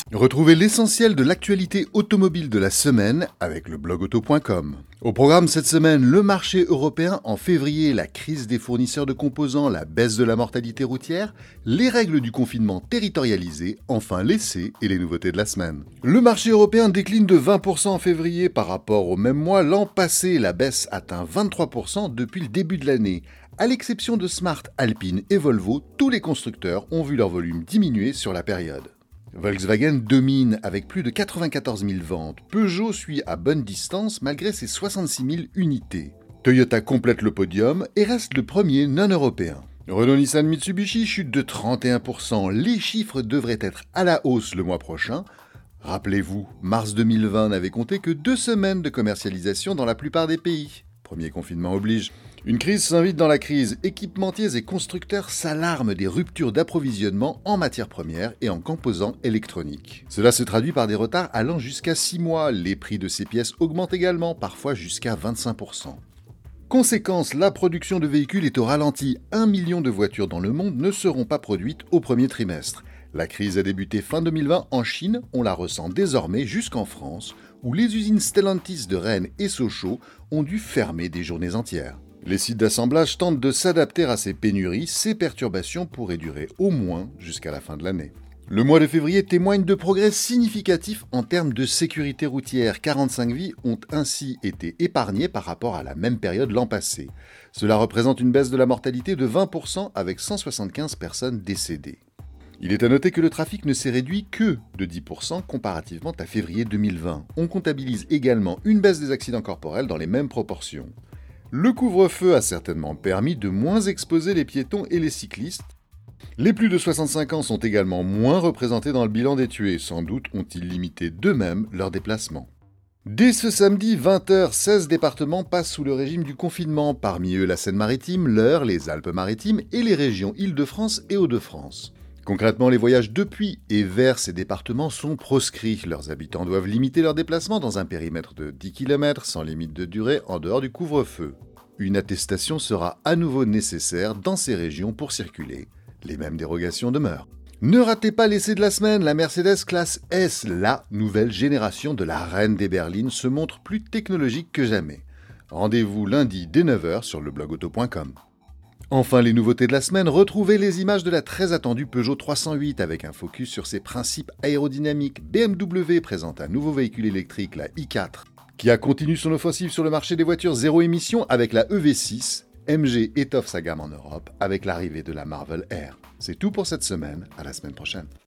Retrouvez l'essentiel de l'actualité automobile de la semaine avec le blogauto.com. Au programme cette semaine, le marché européen en février, la crise des fournisseurs de composants, la baisse de la mortalité routière, les règles du confinement territorialisé, enfin l'essai et les nouveautés de la semaine. Le marché européen décline de 20% en février par rapport au même mois l'an passé. La baisse atteint 23% depuis le début de l'année. À l'exception de Smart, Alpine et Volvo, tous les constructeurs ont vu leur volume diminuer sur la période. Volkswagen domine avec plus de 94 000 ventes. Peugeot suit à bonne distance malgré ses 66 000 unités. Toyota complète le podium et reste le premier non-européen. Renault-Nissan Mitsubishi chute de 31%. Les chiffres devraient être à la hausse le mois prochain. Rappelez-vous, mars 2020 n'avait compté que 2 semaines de commercialisation dans la plupart des pays. Premier confinement oblige. Une crise s'invite dans la crise. Équipementiers et constructeurs s'alarment des ruptures d'approvisionnement en matières premières et en composants électroniques. Cela se traduit par des retards allant jusqu'à 6 mois. Les prix de ces pièces augmentent également, parfois jusqu'à 25%. Conséquence, la production de véhicules est au ralenti. 1 million de voitures dans le monde ne seront pas produites au premier trimestre. La crise a débuté fin 2020 en Chine, on la ressent désormais jusqu'en France, où les usines Stellantis de Rennes et Sochaux ont dû fermer des journées entières. Les sites d'assemblage tentent de s'adapter à ces pénuries, ces perturbations pourraient durer au moins jusqu'à la fin de l'année. Le mois de février témoigne de progrès significatifs en termes de sécurité routière. 45 vies ont ainsi été épargnées par rapport à la même période l'an passé. Cela représente une baisse de la mortalité de 20% avec 175 personnes décédées. Il est à noter que le trafic ne s'est réduit que de 10% comparativement à février 2020. On comptabilise également une baisse des accidents corporels dans les mêmes proportions. Le couvre-feu a certainement permis de moins exposer les piétons et les cyclistes. Les plus de 65 ans sont également moins représentés dans le bilan des tués. Sans doute ont-ils limité d'eux-mêmes leurs déplacements. Dès ce samedi 20h, 16 départements passent sous le régime du confinement. Parmi eux la Seine-Maritime, l'Eure, les Alpes-Maritimes et les régions Île-de-France et Hauts-de-France. Concrètement, les voyages depuis et vers ces départements sont proscrits. Leurs habitants doivent limiter leurs déplacements dans un périmètre de 10 km sans limite de durée en dehors du couvre-feu. Une attestation sera à nouveau nécessaire dans ces régions pour circuler. Les mêmes dérogations demeurent. Ne ratez pas l'essai de la semaine, la Mercedes classe S, la nouvelle génération de la reine des berlines, se montre plus technologique que jamais. Rendez-vous lundi dès 9h sur le blogauto.com. Enfin, les nouveautés de la semaine, retrouvez les images de la très attendue Peugeot 308 avec un focus sur ses principes aérodynamiques. BMW présente un nouveau véhicule électrique, la i4. Kia continue son offensive sur le marché des voitures zéro émission avec la EV6. MG étoffe sa gamme en Europe avec l'arrivée de la Marvel R. C'est tout pour cette semaine, à la semaine prochaine.